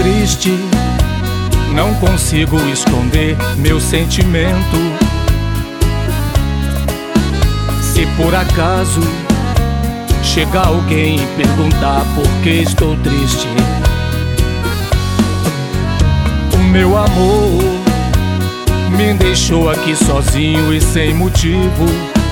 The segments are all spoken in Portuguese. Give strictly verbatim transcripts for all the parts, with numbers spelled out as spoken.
triste, não consigo esconder meu sentimento. Se por acaso chegar alguém e perguntar por que estou triste, o meu amor me deixou aqui sozinho e sem motivo.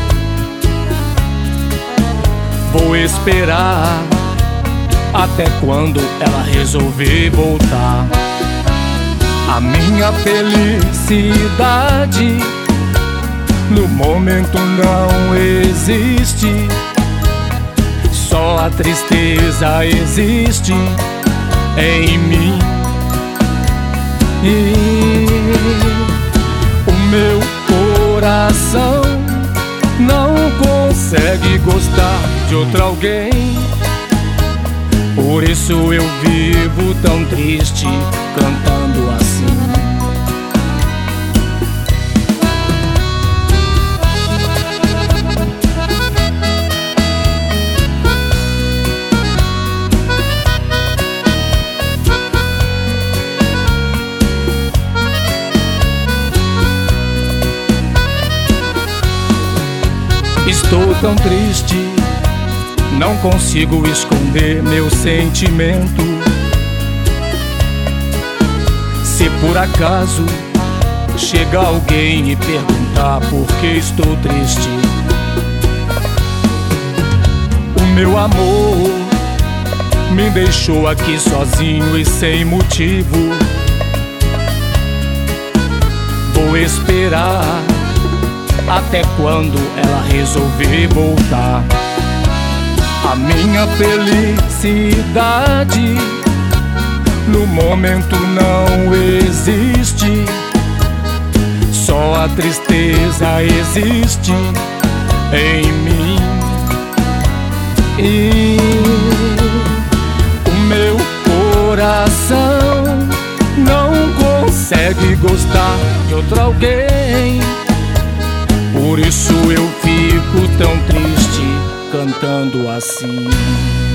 Vou esperar até quando ela resolver voltar. A minha felicidade no momento não existe, só a tristeza existe em mim. E o meu coração não consegue gostar de outro alguém. Por isso eu vivo tão triste, cantando assim. Estou tão triste, não consigo esconder meu sentimento. Se por acaso chegar alguém e perguntar por que estou triste, o meu amor me deixou aqui sozinho e sem motivo. Vou esperar até quando ela resolver voltar. A minha felicidade no momento não existe, só a tristeza existe em mim. E o meu coração não consegue gostar de outro alguém. Por isso eu fico tão triste, cantando assim.